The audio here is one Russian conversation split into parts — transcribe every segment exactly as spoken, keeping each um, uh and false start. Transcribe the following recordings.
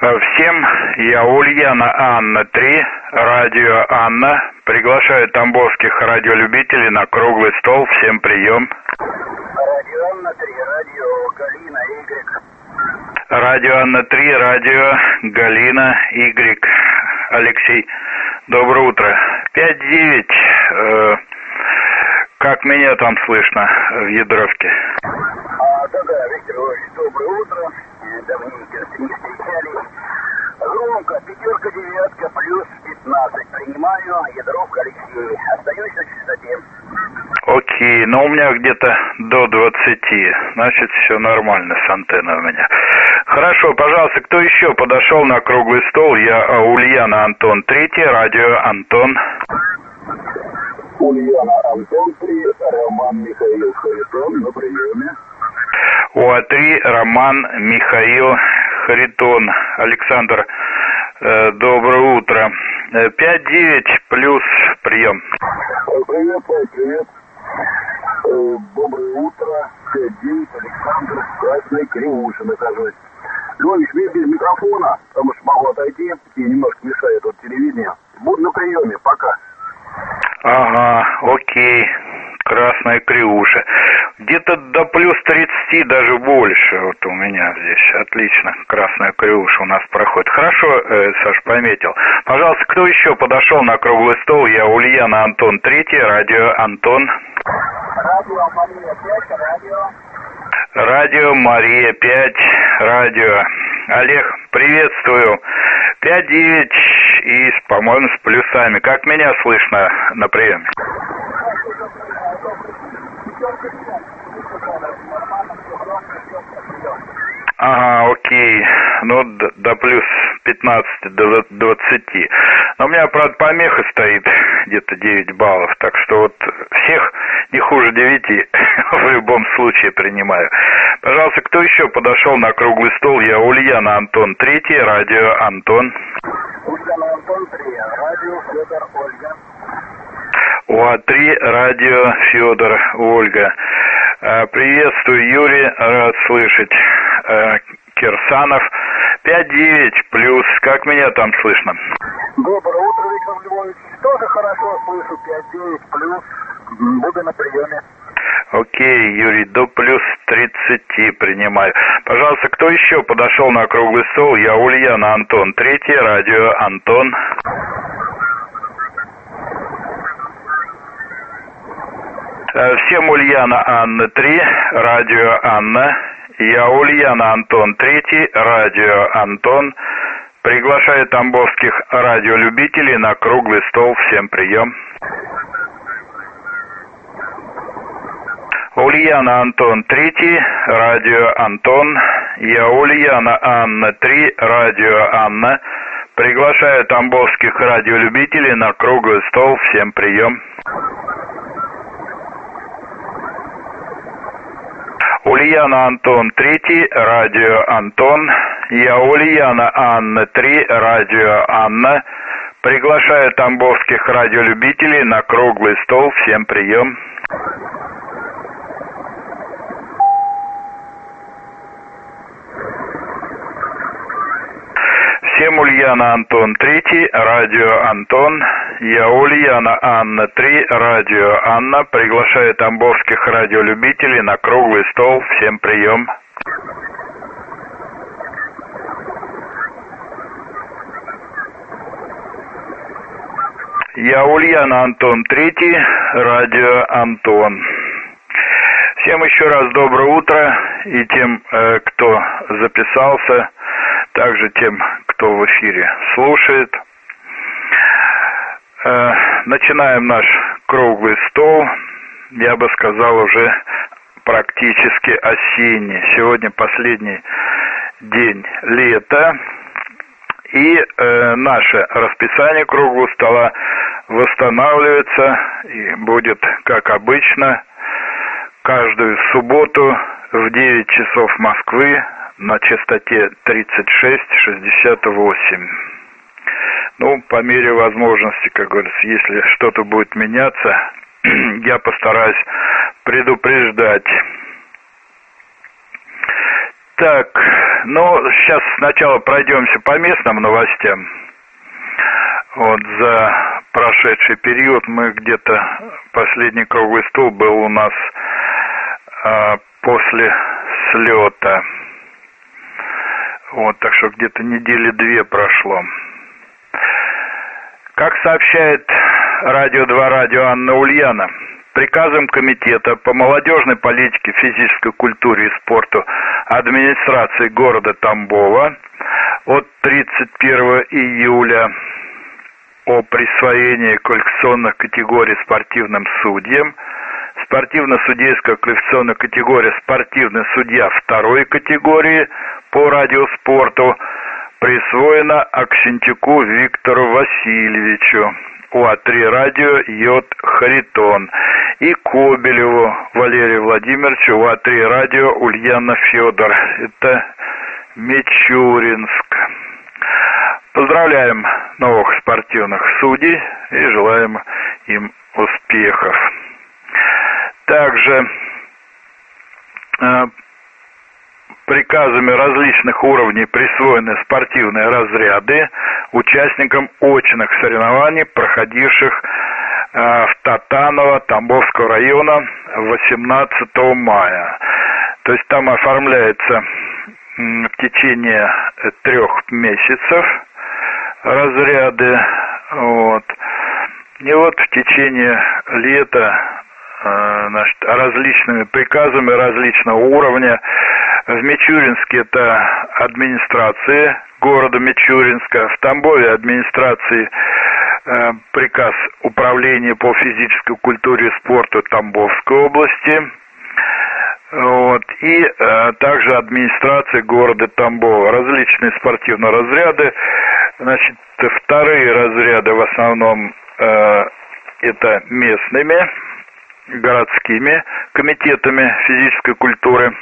Всем, я Ульяна Анна три, радио Анна. Приглашаю тамбовских радиолюбителей на круглый стол. Всем прием. Радио Анна три, радио Галина Y. Радио Анна три, радио Галина Y. Алексей, доброе утро. пять девять. Э, как меня там слышно в Ядровке? А, да-да, Виктор Иванович, доброе утро. Давненько не встречались. Громко, пятерка, девятка, плюс пятнадцать. Принимаю, Ядровка, Алексей. Остаюсь на частоте. Окей, но у меня где-то до двадцати. Значит, все нормально с антенной у меня. Хорошо, пожалуйста, кто еще подошел на круглый стол? Я Ульяна Антон третий, радио Антон. Ульяна Антон три, Роман Михаил Харитон на приеме. УА три, Роман Михаил Харитон. Александр, э, доброе утро. пять девять плюс прием. Привет, Ой, привет. Э, доброе утро. пять девять, Александр, Красной Кривуши нахожусь. Львович, мне без микрофона, потому что могу отойти, и немножко мешает от телевидения. Буду на приеме, пока. Ага, окей. Красная Кривуша. Где-то до плюс тридцати, даже больше. Вот у меня здесь. Отлично. Красная Кривуша у нас проходит. Хорошо, э, Саш, пометил. Пожалуйста, кто еще подошел на круглый стол? Я Ульяна Антон третий, радио Антон. Радио Мария пять, радио. Радио Мария пять, радио. Олег, приветствую. пять девять и, по-моему, с плюсами. Как меня слышно на приеме? Ага, окей. Ну, до, до плюс пятнадцати, до двадцати. Но у меня, правда, помеха стоит где-то девять баллов. Так что вот всех не хуже девяти в любом случае принимаю. Пожалуйста, кто еще подошел на круглый стол? Я Ульяна Антон третий, радио Антон. Ульяна Антон три, радио Федор Ольга. УА три, радио Федор Ольга. Приветствую, Юрий, рад слышать. Кирсанов. пять девять плюс. Как меня там слышно? Доброе утро, Виктор Львович. Тоже хорошо слышу. пять девять плюс. Буду на приеме. Окей, Юрий, до плюс тридцати принимаю. Пожалуйста, кто еще подошел на круглый стол? Я Ульяна Антон третий, радио Антон. Всем Ульяна Анна три, радио Анна. Я Ульяна Антон третий, радио Антон. Приглашаю тамбовских радиолюбителей на круглый стол. Всем прием. Ульяна Антон третий, радио Антон. Я Ульяна Анна три, радио Анна. Приглашаю тамбовских радиолюбителей на круглый стол. Всем прием. Ульяна Антон третий, радио Антон. Я Ульяна Анна три, радио Анна. Приглашаю тамбовских радиолюбителей на круглый стол. Всем прием. Всем Ульяна Антон третий, радио Антон. Я Ульяна Анна три, радио Анна. Приглашаю тамбовских радиолюбителей на круглый стол. Всем прием. Я Ульяна Антон третий, радио Антон. Всем еще раз доброе утро и тем, кто записался, также тем, кто в эфире слушает. Начинаем наш круглый стол, я бы сказал, уже практически осенний. Сегодня последний день лета, и э, наше расписание круглого стола восстанавливается и будет, как обычно, каждую субботу в девять часов Москвы на частоте тридцать шесть шестьдесят восемь. Ну, по мере возможности, как говорится, если что-то будет меняться, я постараюсь предупреждать. Так, ну, сейчас сначала пройдемся по местным новостям. Вот за прошедший период мы где-то, последний круглый стол был у нас а, после слета. Вот, так что где-то недели две прошло. Как сообщает Радио два Радио Анна Ульяна, приказом Комитета по молодежной политике, физической культуре и спорту администрации города Тамбова от тридцать первого июля о присвоении квалификационных категорий спортивным судьям, спортивно-судейская квалификационная категория спортивный судья второй категории по радиоспорту присвоена Аксентюку Виктору Васильевичу, УА три радио Йод Харитон, и Кобелеву Валерию Владимировичу, УА три радио Ульяна Федор. Это Мичуринск. Поздравляем новых спортивных судей и желаем им успехов. Также э, приказами различных уровней присвоены спортивные разряды участникам очных соревнований, проходивших э, в Татаново Тамбовского района восемнадцатого мая. То есть там оформляется м, в течение трех месяцев разряды. Вот. И вот в течение лета значит, различными приказами различного уровня в Мичуринске это администрации города Мичуринска, в Тамбове администрации э, приказ управления по физической культуре и спорту Тамбовской области, вот, и э, также администрации города Тамбова. Различные спортивные разряды, значит, вторые разряды в основном э, это местными городскими комитетами физической культуры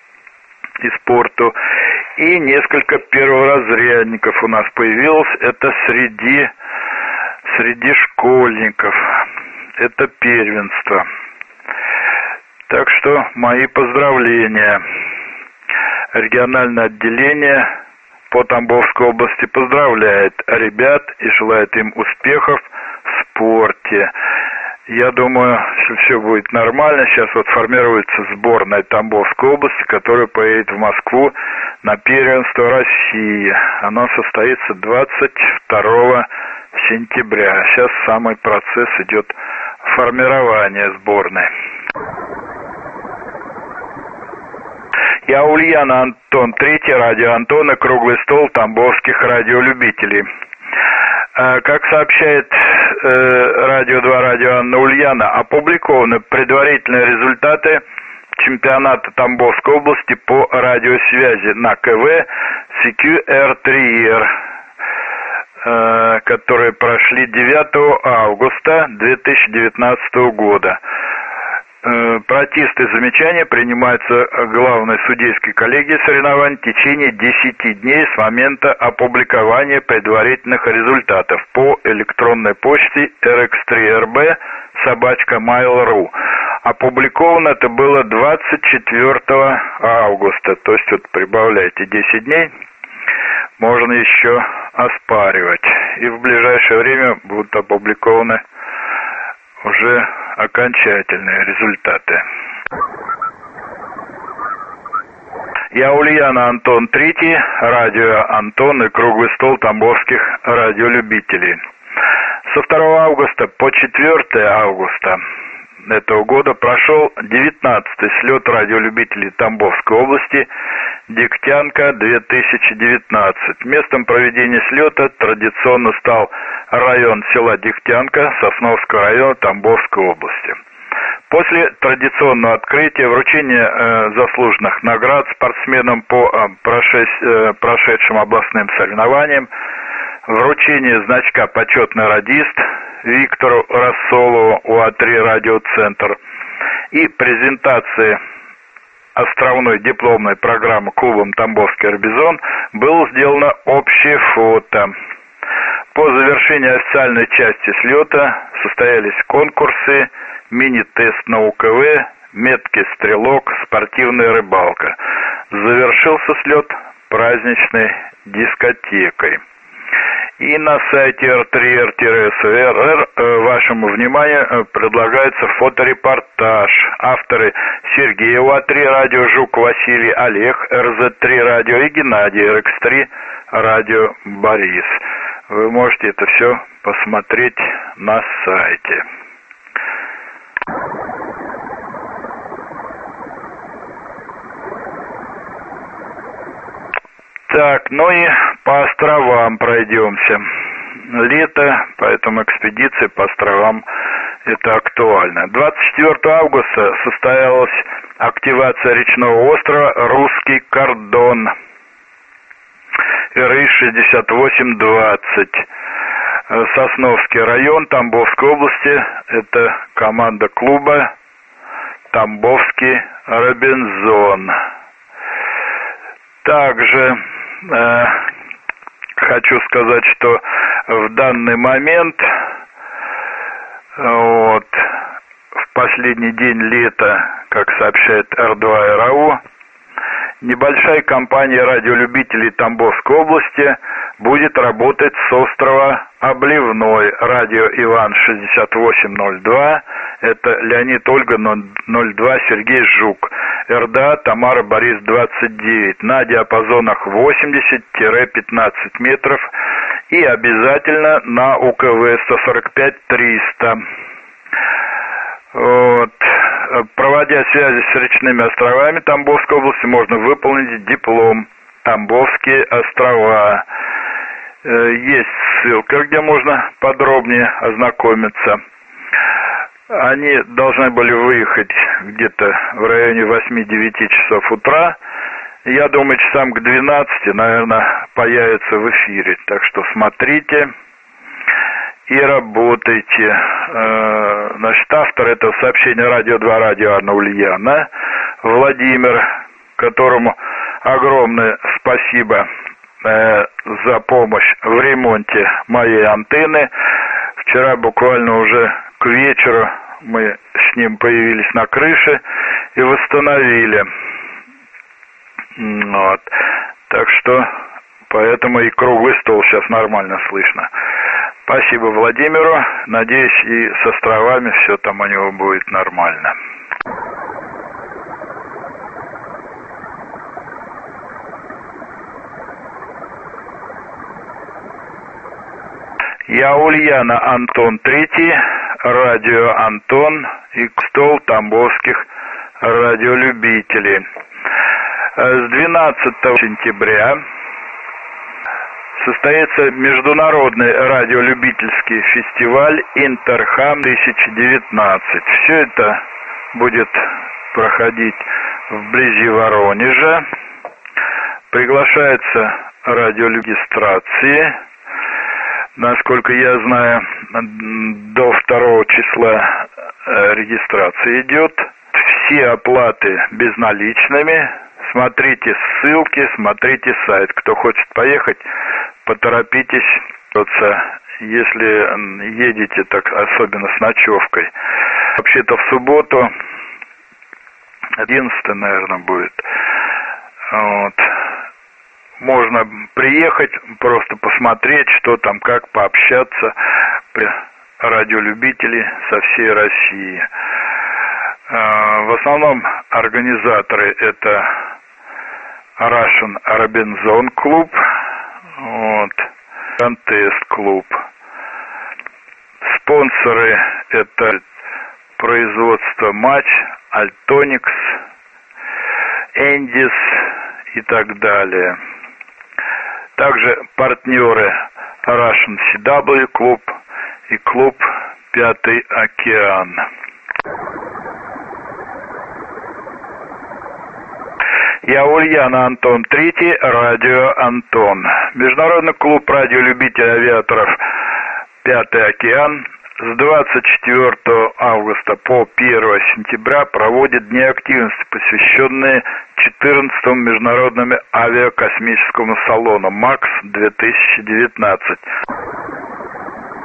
и спорту, и несколько перворазрядников у нас появилось, это среди среди школьников, это первенство. Так что мои поздравления. Региональное отделение по Тамбовской области поздравляет ребят и желает им успехов в спорте. Я думаю, что все будет нормально. Сейчас вот формируется сборная Тамбовской области, которая поедет в Москву на первенство России. Оно состоится двадцать второго сентября. Сейчас самый процесс идет формирования сборной. Я Ульяна Антон, третье радио Антона, круглый стол тамбовских радиолюбителей. Как сообщает э, Радио два Радио Анна Ульяна, опубликованы предварительные результаты чемпионата Тамбовской области по радиосвязи на КВ си кью эр три эр, э, которые прошли девятого августа две тысячи девятнадцатого года. Протесты и замечания принимаются главной судейской коллегией соревнований в течение десяти дней с момента опубликования предварительных результатов по электронной почте эр икс три эр би собака майл точка ру. Опубликовано это было двадцать четвёртого августа, то есть вот прибавляйте десять дней, можно еще оспаривать. И в ближайшее время будут опубликованы уже окончательные результаты. Я Ульяна Антон, третий радио Антон и круглый стол тамбовских радиолюбителей. Со второго августа по четвёртое августа этого года прошел девятнадцатый слет радиолюбителей Тамбовской области «Дегтянка две тысячи девятнадцать». Местом проведения слета традиционно стал район села Дегтянка Сосновского района Тамбовской области. После традиционного открытия, вручения э, заслуженных наград спортсменам по э, прошесть, э, прошедшим областным соревнованиям, вручение значка «Почетный радист» Виктору Рассолову, УА три радиоцентр, и презентации островной дипломной программы клубом «Тамбовский Арбизон» было сделано общее фото. По завершении официальной части слета состоялись конкурсы, мини-тест на УКВ, меткий стрелок, спортивная рыбалка. Завершился слет праздничной дискотекой. И на сайте эр три эр эс вэ эр эр вашему вниманию предлагается фоторепортаж. Авторы Сергей У А три радио, Жук Василий, Олег эр зет три радио и Геннадий эр икс три радио Борис. Вы можете это все посмотреть на сайте. Так, ну и по островам пройдемся. Лето, поэтому экспедиция по островам это актуально. двадцать четвёртого августа состоялась активация речного острова Русский Кордон. эр и шестьдесят восемь двадцать. Сосновский район Тамбовской области. Это команда клуба Тамбовский Робинзон. Также э, хочу сказать, что в данный момент, вот, в последний день лета, как сообщает эр два эр а у, небольшая компания радиолюбителей Тамбовской области будет работать с острова Обливной. Радио Иван шестьдесят восемь ноль два, это Леонид Ольга ноль два, Сергей Жук. эр дэ а Тамара Борис двадцать девять, на диапазонах восемьдесят — пятнадцать метров и обязательно на у ка вэ сто сорок пять триста. Вот. Проводя связи с речными островами Тамбовской области, можно выполнить диплом «Тамбовские острова». Есть ссылка, где можно подробнее ознакомиться. Они должны были выехать где-то в районе восьми-девяти часов утра. Я думаю, часам к двенадцати, наверное, появятся в эфире. Так что смотрите и работайте. Значит, автор этого сообщения «Радио два», радио Анна Ульяна, Владимир, которому огромное спасибо за помощь в ремонте моей антенны. Вчера буквально уже к вечеру мы с ним появились на крыше и восстановили. Вот. Так что поэтому и круглый стол сейчас нормально слышно. Спасибо Владимиру. Надеюсь, и с островами все там у него будет нормально. Я Ульяна Антон Третий, радио Антон и стол тамбовских радиолюбителей. С двенадцатого сентября состоится международный радиолюбительский фестиваль «Интерхам две тысячи девятнадцать». Все это будет проходить вблизи Воронежа. Приглашается радиорегистрации. Насколько я знаю, до второго числа регистрация идет. Все оплаты безналичными. Смотрите ссылки, смотрите сайт. Кто хочет поехать, поторопитесь. Если едете, так особенно с ночевкой. Вообще-то в субботу, одиннадцатое, наверное, будет. Вот. Можно приехать, просто посмотреть, что там, как пообщаться. Радиолюбители со всей России. В основном организаторы это Russian Robinson Club, вот, Contest Club. Спонсоры это производство Матч, Альтоникс, Эндис и так далее. Также партнеры Russian си дабл ю клуб и клуб Пятый океан. Я Ульяна Антон Третий, радио Антон. Международный клуб радиолюбителей авиаторов Пятый океан с двадцать четвёртого августа по первого сентября проводит дни активности, посвященные четырнадцатому международному авиакосмическому салону МАКС две тысячи девятнадцать.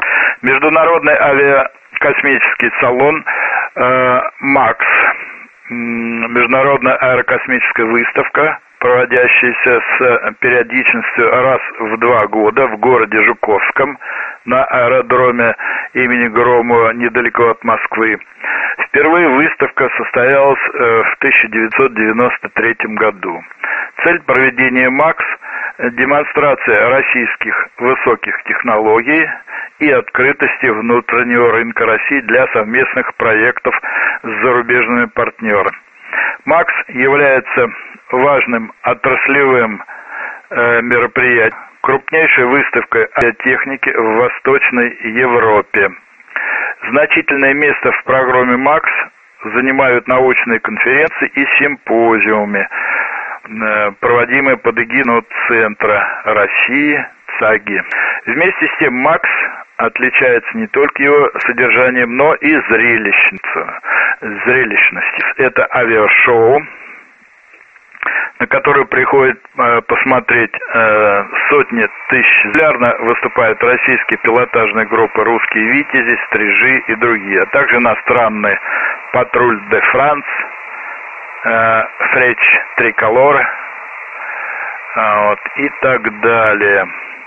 Международный авиакосмический салон э, МАКС международная аэрокосмическая выставка, проводящаяся с периодичностью раз в два года в городе Жуковском на аэродроме имени Громова недалеко от Москвы. Впервые выставка состоялась в тысяча девятьсот девяносто третьем году. Цель проведения МАКС – демонстрация российских высоких технологий и открытости внутреннего рынка России для совместных проектов с зарубежными партнерами. МАКС является важным отраслевым э, мероприятием, крупнейшей выставкой авиатехники в Восточной Европе. Значительное место в программе МАКС занимают научные конференции и симпозиумы, э, проводимые под эгидой Центра России ЦАГИ. Вместе с тем МАКС отличается не только его содержанием, но и зрелищностью. Это авиашоу, на которое приходят э, посмотреть э, сотни тысяч. Регулярно выступают российские пилотажные группы «Русские Витязи», «Стрижи» и другие, а также иностранные «Патруль де Франс», э, «Фреч Триколор» э, вот, и так далее.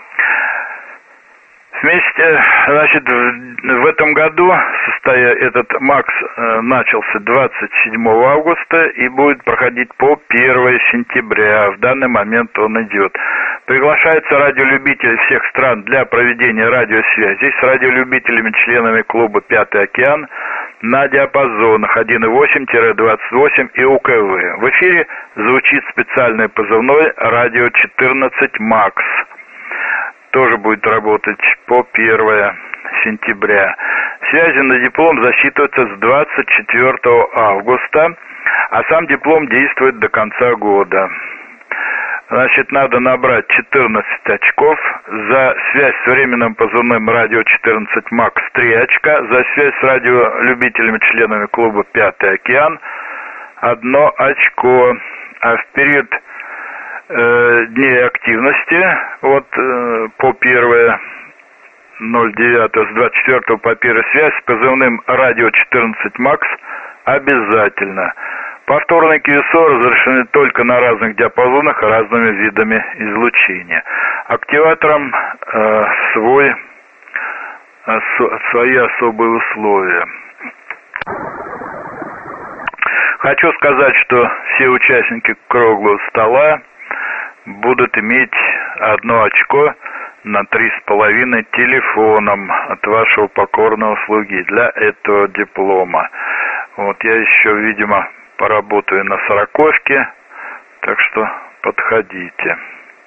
Вместе, значит, в этом году состоя, этот МАКС э, начался двадцать седьмого августа и будет проходить по первое сентября. В данный момент он идет. Приглашаются радиолюбители всех стран для проведения радиосвязи с радиолюбителями, членами клуба «Пятый океан» на диапазонах один и восемь - двадцать восемь и У К В. В эфире звучит специальный позывной «Радио четырнадцать МАКС». Тоже будет работать по первое сентября. Связи на диплом засчитываются с двадцать четвёртого августа, а сам диплом действует до конца года. Значит, надо набрать четырнадцать очков, за связь с временным позывным «Радио четырнадцать МАКС» три очка, за связь с радиолюбителями, членами клуба «Пятый океан» одно очко, а в период Э, дней активности, вот э, по первое ноль девятого, с двадцать четвёртого по первое связь с позывным «Радио четырнадцать МАКС» обязательно. Повторные КЮСО разрешены только на разных диапазонах и разными видами излучения. Активаторам э, свой, осо, свои особые условия. Хочу сказать, что все участники круглого стола будут иметь одно очко на три с половиной телефоном от вашего покорного слуги для этого диплома. Вот я еще, видимо, поработаю на сороковке, так что подходите.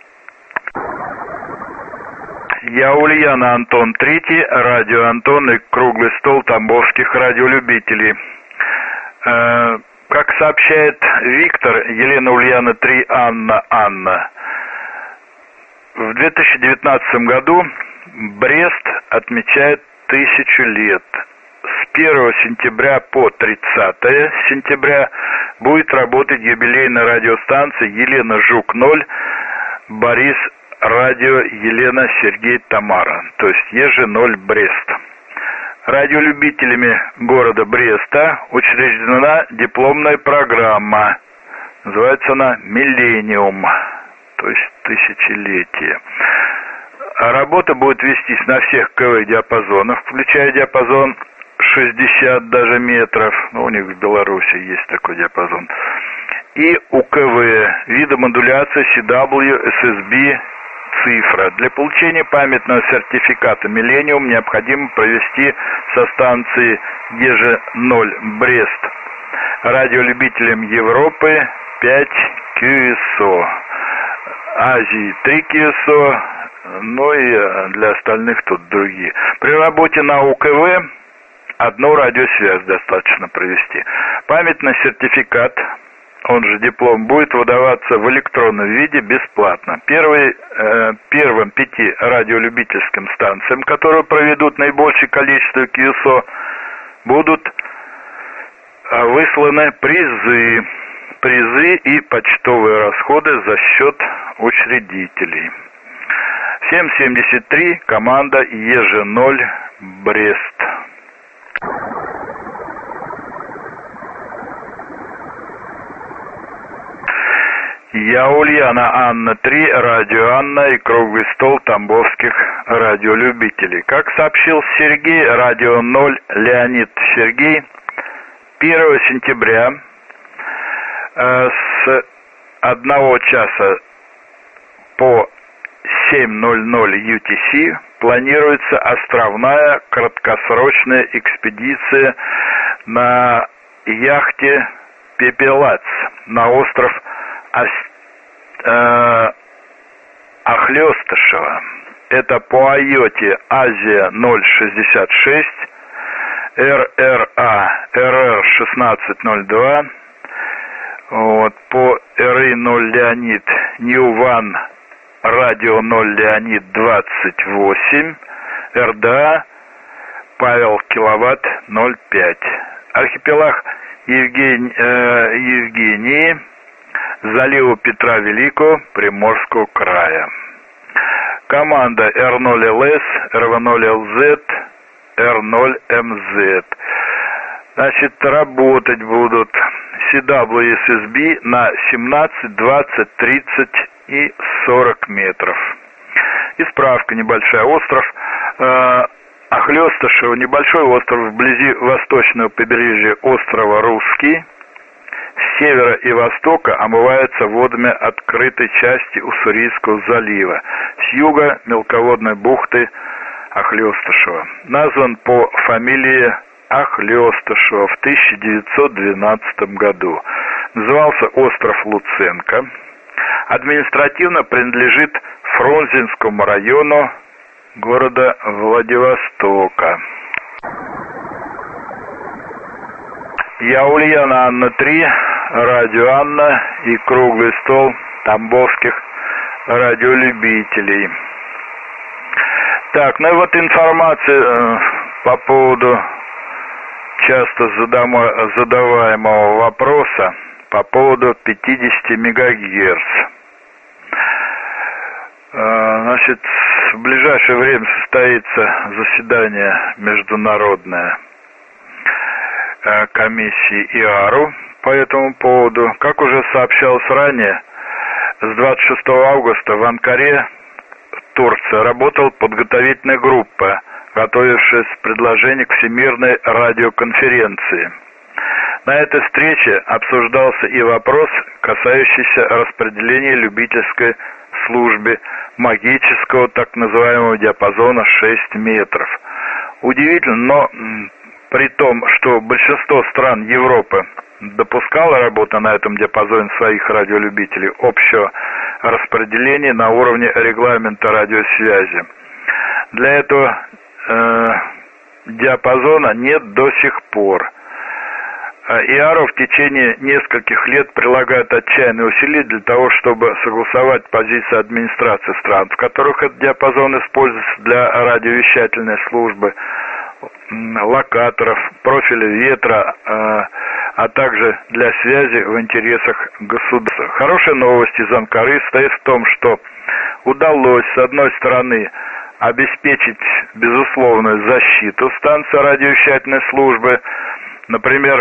Я Ульяна Антон Третий, радио Антон и круглый стол тамбовских радиолюбителей. Э, Как сообщает Виктор, Елена Ульяна три, Анна Анна, в две тысячи девятнадцатом году Брест отмечает тысячу лет. С первого сентября по тридцатое сентября будет работать юбилейная радиостанция Елена Жук-ноль, Борис Радио Елена Сергей Тамара, то есть Е Ж ноль Брест. Радиолюбителями города Бреста учреждена дипломная программа. Называется она «Миллениум», то есть тысячелетие. А работа будет вестись на всех КВ диапазонах, включая диапазон шестьдесят даже метров. Ну, у них в Беларуси есть такой диапазон. И У К В, вида модуляции Си Дабл Ю, Эс Эс Би, цифра. Для получения памятного сертификата «Миллениум» необходимо провести со станции Е Ж ноль Брест радиолюбителям Европы пять КЮСО, Азии три КЮСО, ну и для остальных тут другие. При работе на У К В одну радиосвязь достаточно провести. Памятный сертификат, он же диплом, будет выдаваться в электронном виде бесплатно. Первый, э, первым пяти радиолюбительским станциям, которые проведут наибольшее количество КЮСО, будут э, высланы призы, призы и почтовые расходы за счет учредителей. семь семьдесят три, команда Е Ж ноль Брест. Я Ульяна Анна три, радио Анна и круглый стол тамбовских радиолюбителей. Как сообщил Сергей, радио ноль, Леонид Сергей, первого сентября э, с одного часа по семь ноль ноль ю ти си планируется островная краткосрочная экспедиция на яхте «Пепелац» на остров э, Охлёстышево. Это по Айоте Азия ноль шестьдесят шесть, эр эр а эр эр шестнадцать ноль два, вот, по эр и ноль Леонид Ньюван радио ноль Леонид двадцать восемь, эр дэ а Павел Киловатт ноль пять. Архипелаг Евгений, э, Евгении, заливу Петра Великого, Приморского края. Команда эр ноль эл эс, эр вэ ноль эл зет, эр ноль эм зет. Значит, работать будут си дабл ю эс эс би на семнадцать, двадцать, тридцать и сорок метров. И справка небольшая. Остров э, Охлёстышево, небольшой остров вблизи восточного побережья острова Русский, с севера и востока омывается водами открытой части Уссурийского залива, с юга мелководной бухты Охлёстышево. Назван по фамилии Охлёстышево в тысяча девятьсот двенадцатом году. Назывался остров Луценко. Административно принадлежит Фрунзенскому району города Владивостока. Я Ульяна Анна три, радио Анна и круглый стол тамбовских радиолюбителей. Так, ну и вот информация э, по поводу часто задама, задаваемого вопроса по поводу пятьдесят мегагерц. Э, значит, в ближайшее время состоится заседание международное э, комиссии и а эр у по этому поводу. Как уже сообщалось ранее, с двадцать шестого августа в Анкаре, Турция, работала подготовительная группа, готовившаяся к предложению к Всемирной радиоконференции. На этой встрече обсуждался и вопрос, касающийся распределения любительской службы магического так называемого диапазона шесть метров. Удивительно, но при том, что большинство стран Европы допускало работу на этом диапазоне своих радиолюбителей общего распределения на уровне регламента радиосвязи. Для этого э, диапазона нет до сих пор. и а эр у в течение нескольких лет прилагает отчаянные усилия для того, чтобы согласовать позиции администрации стран, в которых этот диапазон используется для радиовещательной службы, локаторов, профиля ветра, а также для связи в интересах государства. Хорошая новость из Анкары состоит в том, что удалось, с одной стороны, обеспечить безусловную защиту станции радиовещательной службы, например,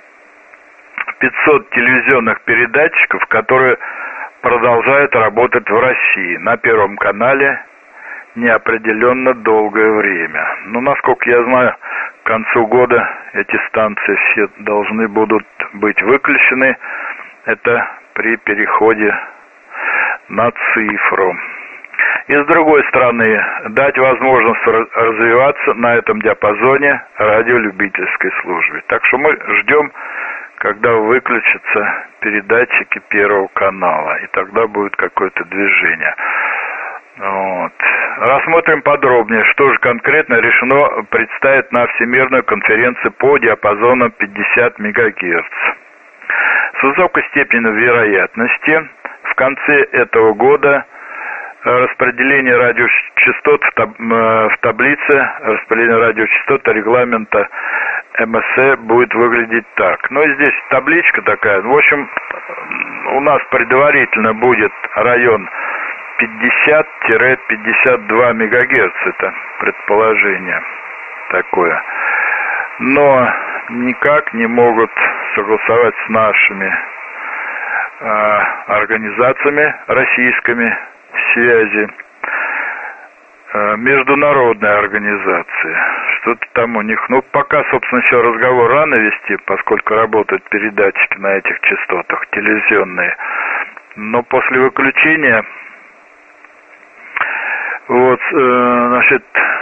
пятьсот телевизионных передатчиков, которые продолжают работать в России на Первом канале неопределенно долгое время. Но, насколько я знаю, к концу года эти станции все должны будут быть выключены. Это при переходе на цифру. И с другой стороны, дать возможность развиваться на этом диапазоне радиолюбительской службе. Так что мы ждем, когда выключатся передатчики Первого канала, и тогда будет какое-то движение. Вот. Рассмотрим подробнее, что же конкретно решено представить на Всемирную конференцию по диапазону пятьдесят мегагерц. С высокой степенью вероятности в конце этого года распределение радиочастот в, таб- в таблице распределения радиочастот регламента эм эс э будет выглядеть так. Ну и здесь табличка такая. В общем, у нас предварительно будет район пятьдесят - пятьдесят два мегагерц, это предположение такое. Но никак не могут согласовать с нашими э, организациями российскими связи, э, международные организации. Что-то там у них, ну, пока, собственно, еще разговор рано вести, поскольку работают передатчики на этих частотах, телевизионные. Но после выключения, вот, э, значит,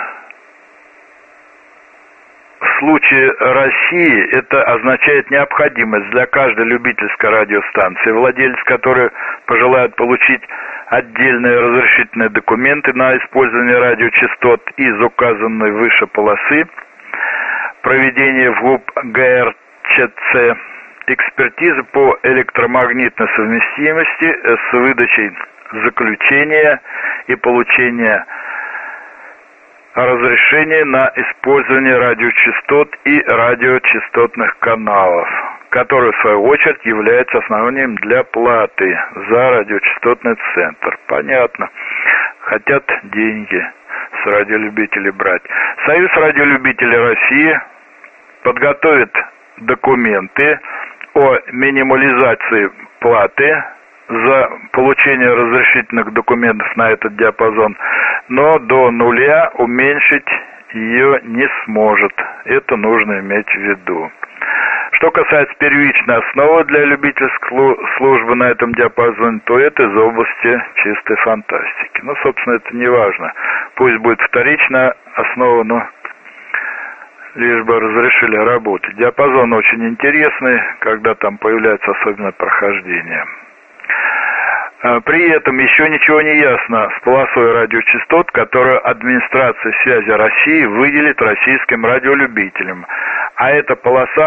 в случае России это означает необходимость для каждой любительской радиостанции, владелец которой пожелает получить отдельные разрешительные документы на использование радиочастот из указанной выше полосы, проведение в ГУП ГРЧЦ экспертизы по электромагнитной совместимости с выдачей заключения и получения разрешение на использование радиочастот и радиочастотных каналов, которые в свою очередь являются основанием для платы за радиочастотный центр. Понятно. Хотят деньги с радиолюбителей брать. Союз радиолюбителей России подготовит документы о минимализации платы за получение разрешительных документов на этот диапазон, но до нуля уменьшить ее не сможет. Это нужно иметь в виду. Что касается первичной основы для любительской службы на этом диапазоне, то это из области чистой фантастики. Ну, собственно, это не важно. Пусть будет вторичная основа, но лишь бы разрешили работать. Диапазон очень интересный, когда там появляется особенное прохождение. При этом еще ничего не ясно с полосой радиочастот, которую администрация связи России выделит российским радиолюбителям. А эта полоса,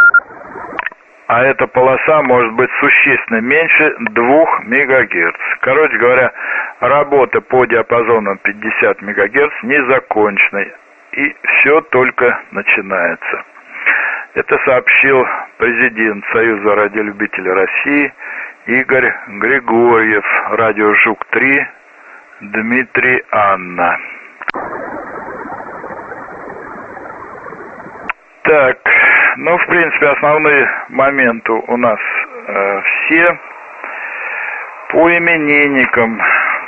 а эта полоса может быть существенно меньше двух мегагерц. Короче говоря, работа по диапазону пятьдесят мегагерц не закончена, и все только начинается. Это сообщил президент Союза радиолюбителей России Игорь Григорьев, радио Жук-три, Дмитрий Анна. Так, ну, в принципе, основные моменты у нас э, все. По именинникам,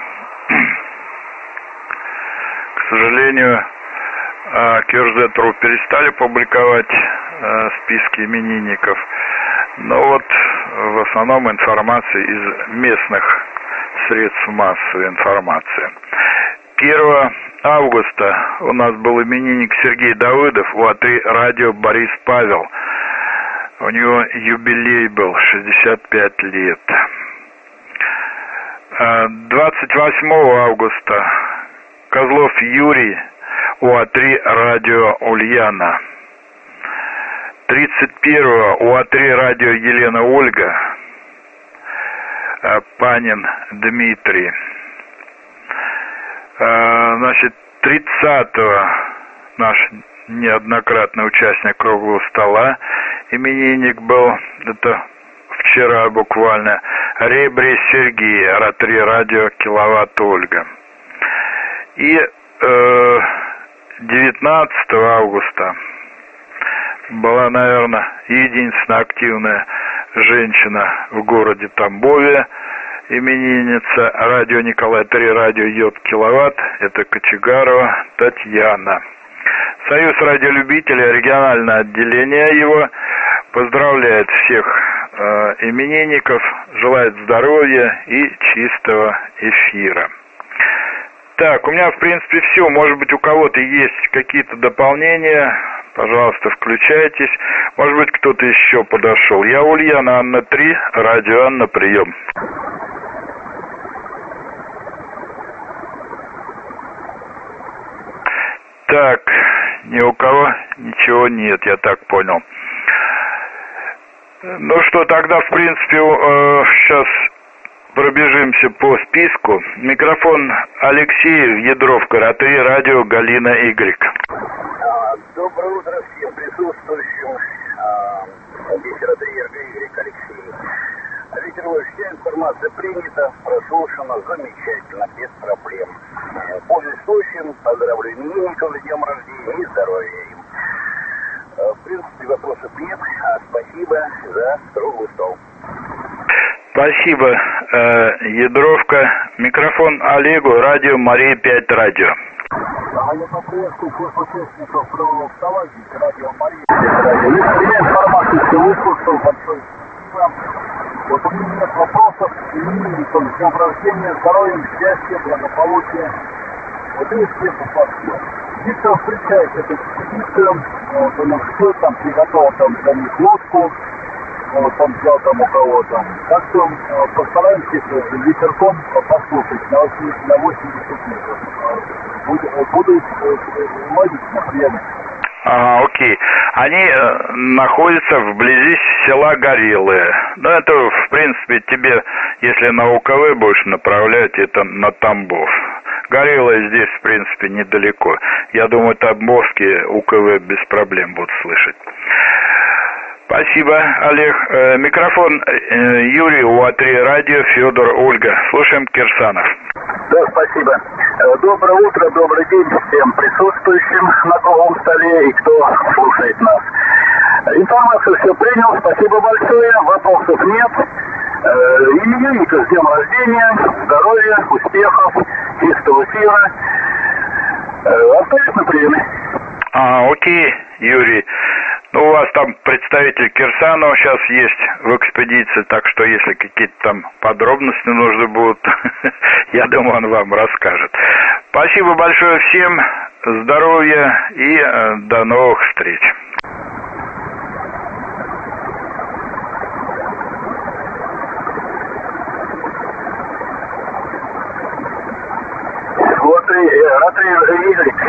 к сожалению, э, Кирзет.ру перестали публиковать э, списки именинников. Но вот в основном информация из местных средств массовой информации. первого августа у нас был именинник Сергей Давыдов, у А3 радио Борис Павел. У него юбилей был, шестьдесят пять лет. двадцать восьмого августа Козлов Юрий, у А3 радио Ульяна. тридцать первого у А3 радио Елена Ольга, Панин Дмитрий. Значит, тридцатого наш неоднократный участник круглого стола, именинник был, это вчера буквально, Ребрей Сергей, А3 радио Киловатт Ольга. И э, девятнадцатого августа была, наверное, единственная активная женщина в городе Тамбове, именинница радио Николай три, радио Йод Киловатт, это Кочегарова Татьяна. Союз радиолюбителей, региональное отделение его, поздравляет всех э, именинников, желает здоровья и чистого эфира. Так, у меня, в принципе, все. Может быть, у кого-то есть какие-то дополнения, пожалуйста, включайтесь. Может быть, кто-то еще подошел. Я Ульяна, Анна три, радио Анна, прием. Так, ни у кого ничего нет, я так понял. Ну что, тогда, в принципе, э, сейчас пробежимся по списку. Микрофон Алексеев, Ядровка, А3 радио Галина Y. Доброе утро всем присутствующим. Здесь А3 Y, Алексей. Виктор Ильич, вся информация принята, прослушана, замечательно, без проблем. Пользуясь случаем, поздравляю именинников с днем рождения и здоровья им. В принципе, вопросов нет. Спасибо за круглый стол. Спасибо, э, Ядровка. Микрофон Олегу, радио Мария пять радио. А я по-прежнему слышу участников правого вставальника, радио Мария пять радио. Я информацию, что выслушал, большое спасибо. Вот у меня нет вопросов, и мириком, с днем рождения, здоровьем, счастья, благополучия. Вот и успехов во всем. Те, кто встречается с экспедицией, вот он все там приготовил там для них лодку, вот он взял там у кого-то. Так что вот, постараемся вечерком послушать на восемьдесят метров. Буду, буду ловить на приеме. Ага, окей. Они э, находятся вблизи села Горелые. Ну, это, в принципе, тебе, если на УКВ будешь направлять, это на Тамбов. Горелые здесь, в принципе, недалеко. Я думаю, тамбовские УКВ без проблем будут слышать. Спасибо, Олег. Э, микрофон э, Юрий, УА-три радио, Федор, Ольга. Слушаем Кирсанов. Да, спасибо. Доброе утро, добрый день всем присутствующим на круглом столе и кто слушает нас. Информацию все принял, спасибо большое, вопросов нет. Именинника с днем рождения, здоровья, успехов, чистого эфира. Остаюсь на приеме. А, окей, Юрий. Ну, у вас там представитель Кирсанова сейчас есть в экспедиции, так что если какие-то там подробности нужны будут, я думаю, он вам расскажет. Спасибо большое всем, здоровья и э, до новых встреч. Вот и, э, Игорь.